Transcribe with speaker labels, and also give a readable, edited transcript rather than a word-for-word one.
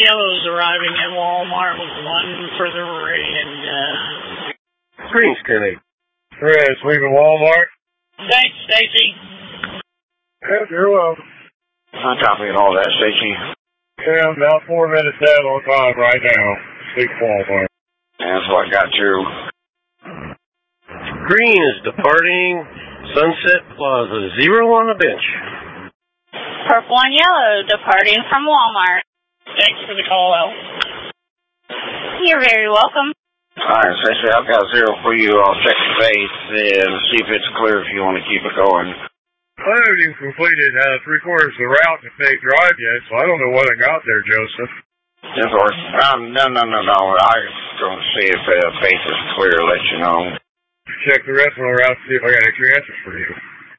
Speaker 1: Yellow's arriving at Walmart with one for the red.
Speaker 2: Green's Kenny.
Speaker 3: Red's leaving Walmart.
Speaker 1: Thanks, Stacy.
Speaker 3: Yes, you're welcome.
Speaker 4: I'm copying all that, Stacy.
Speaker 3: Yeah, I'm about 4 minutes down on time right now. Speak Walmart.
Speaker 4: That's what I got too.
Speaker 2: Green is departing Sunset Plaza. 0 on the bench.
Speaker 5: Purple and Yellow departing from Walmart.
Speaker 1: Thanks for the call out.
Speaker 5: You're very welcome.
Speaker 4: Alright, Stacy, I've got 0 for you. I'll check the face and see if it's clear if you want to keep it going.
Speaker 3: I haven't even completed 3/4 of the route to Fake Drive yet, so I don't know what I got there, Joseph.
Speaker 4: Of course. No. I was going to see if the face is clear, let you know.
Speaker 3: Check the rest of the route to see if I got extra answers for you.